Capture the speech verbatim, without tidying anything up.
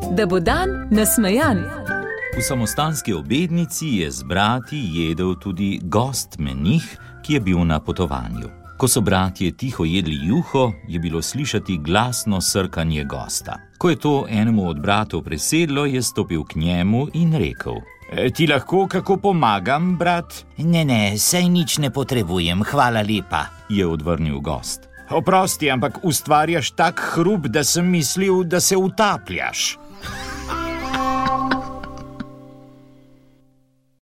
da bo dan nasmejan. V samostanski obednici je z brati jedel tudi gost menih, ki je bil na potovanju. Ko so bratje tiho jedli juho, je bilo slišati glasno srkanje gosta. Ko je to enemu od bratov presedlo, je stopil k njemu in rekel: e, ti lahko kako pomagam, brat? Ne, ne, saj nič ne potrebujem, hvala lepa, je odvrnil gost. Oprosti, ampak ustvarjaš tak hrup, da sem mislil, da se utapljaš.